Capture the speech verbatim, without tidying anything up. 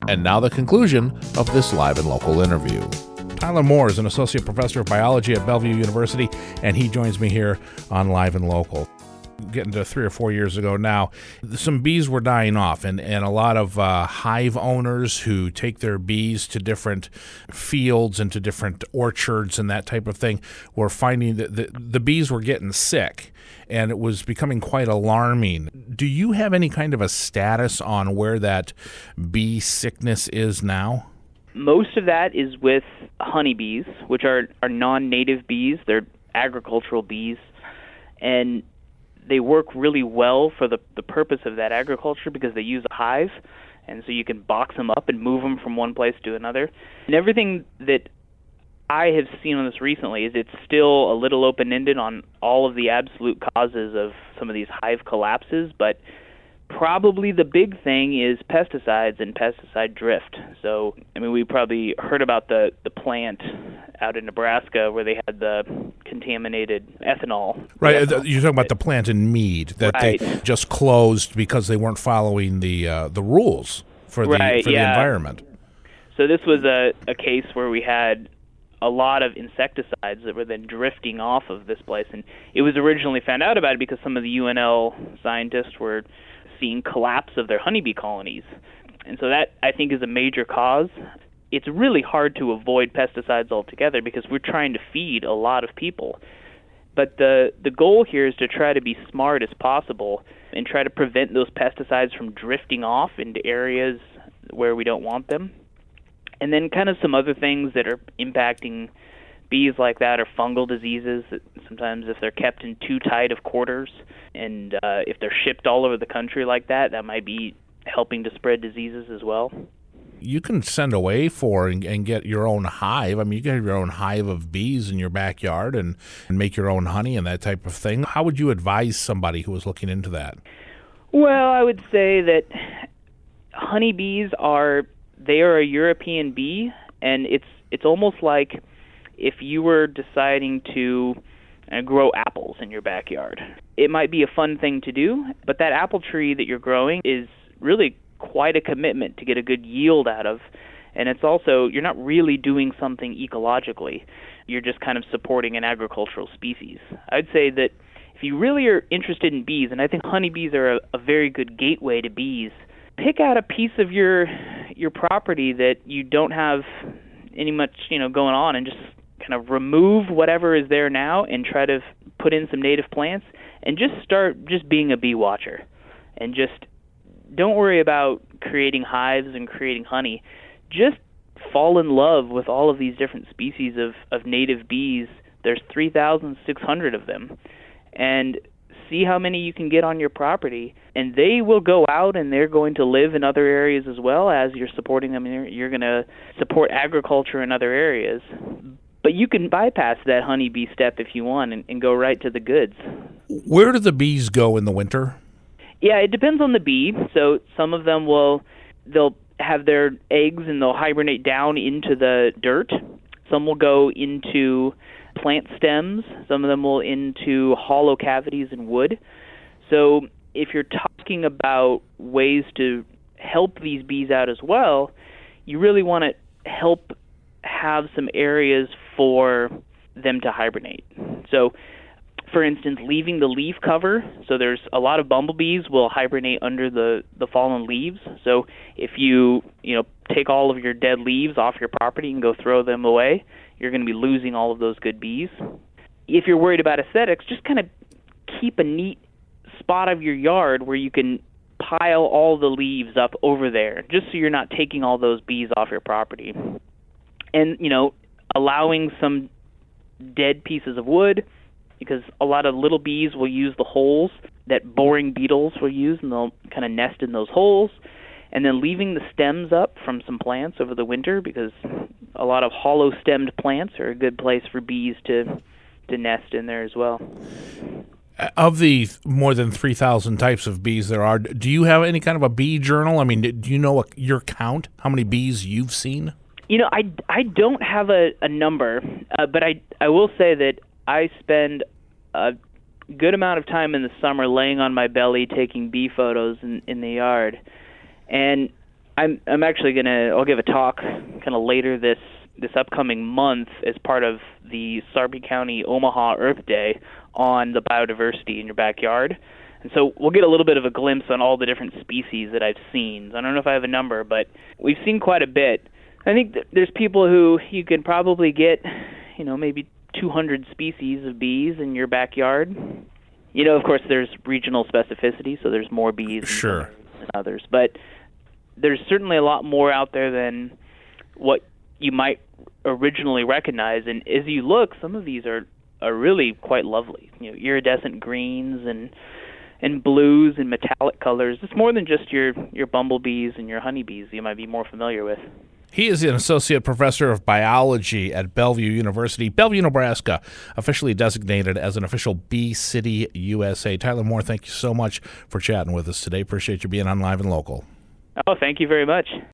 And now the conclusion of this live and local interview. Tyler Moore is an associate professor of biology at Bellevue University, and he joins me here on Live and Local. Getting to three or four years ago now, some bees were dying off, and, and a lot of uh, hive owners who take their bees to different fields and to different orchards and that type of thing were finding that the, the bees were getting sick, and it was becoming quite alarming. Do you have any kind of a status on where that bee sickness is now? Most of that is with honeybees, which are, are non-native bees. They're agricultural bees, and they work really well for the, the purpose of that agriculture because they use a hive, and so you can box them up and move them from one place to another. And everything that I have seen on this recently is it's still a little open-ended on all of the absolute causes of some of these hive collapses, but probably the big thing is pesticides and pesticide drift. So, I mean, we probably heard about the, the plant out in Nebraska where they had the contaminated ethanol. Right, ethanol. You're talking about the plant in Mead that Right. they just closed because they weren't following the uh, the rules for the Right, for yeah. the environment. So this was a, a case where we had a lot of insecticides that were then drifting off of this place. And it was originally found out about it because some of the U N L scientists were seeing collapse of their honeybee colonies. And so that, I think, is a major cause. It's really hard to avoid pesticides altogether because we're trying to feed a lot of people. But the, the goal here is to try to be smart as possible and try to prevent those pesticides from drifting off into areas where we don't want them. And then kind of some other things that are impacting bees like that are fungal diseases that sometimes if they're kept in too tight of quarters and uh, if they're shipped all over the country like that, that might be helping to spread diseases as well. You can send away for and, and get your own hive. I mean, you can have your own hive of bees in your backyard and, and make your own honey and that type of thing. How would you advise somebody who was looking into that? Well, I would say that honeybees are, they are a European bee, and it's it's almost like if you were deciding to uh, grow apples in your backyard. It might be a fun thing to do, but that apple tree that you're growing is really quite a commitment to get a good yield out of. And it's also, you're not really doing something ecologically. You're just kind of supporting an agricultural species. I'd say that if you really are interested in bees, and I think honeybees are a, a very good gateway to bees, pick out a piece of your your property that you don't have any much, you know, going on, and just kind of remove whatever is there now and try to put in some native plants and just start just being a bee watcher. And just don't worry about creating hives and creating honey. Just fall in love with all of these different species of, of native bees. There's three thousand six hundred of them. And see how many you can get on your property. And they will go out and they're going to live in other areas as well as you're supporting them. You're, you're going to support agriculture in other areas. But you can bypass that honeybee step if you want and, and go right to the goods. Where do the bees go in the winter? Yeah, it depends on the bee. So some of them will, they'll have their eggs and they'll hibernate down into the dirt. Some will go into plant stems. Some of them will into hollow cavities in wood. So if you're talking about ways to help these bees out as well, you really want to help have some areas for them to hibernate. So, for instance, leaving the leaf cover. So there's a lot of bumblebees will hibernate under the, the fallen leaves. So if you, you know, take all of your dead leaves off your property and go throw them away, you're going to be losing all of those good bees. If you're worried about aesthetics, just kind of keep a neat spot of your yard where you can pile all the leaves up over there, just so you're not taking all those bees off your property. And, you know, allowing some dead pieces of wood, because a lot of little bees will use the holes that boring beetles will use, and they'll kind of nest in those holes. And then leaving the stems up from some plants over the winter, because a lot of hollow-stemmed plants are a good place for bees to to nest in there as well. Of the more than three thousand types of bees there are, do you have any kind of a bee journal? I mean, do you know your count, how many bees you've seen? You know, I, I don't have a, a number, uh, but I, I will say that I spend a good amount of time in the summer laying on my belly taking bee photos in, in the yard. And I'm I'm actually gonna I'll give a talk kind of later this this upcoming month as part of the Sarpy County Omaha Earth Day on the biodiversity in your backyard. And so we'll get a little bit of a glimpse on all the different species that I've seen. I don't know if I have a number, but we've seen quite a bit. I think that there's people who you can probably get, you know, maybe two hundred species of bees in your backyard. You know, of course, there's regional specificity, so there's more bees Sure. than others. But there's certainly a lot more out there than what you might originally recognize. And as you look, some of these are, are really quite lovely. You know, iridescent greens and and blues and metallic colors. It's more than just your, your bumblebees and your honeybees you might be more familiar with. He is an associate professor of biology at Bellevue University, Bellevue, Nebraska, officially designated as an official Bee City, U S A. Tyler Moore, thank you so much for chatting with us today. Appreciate you being on Live and Local. Oh, thank you very much.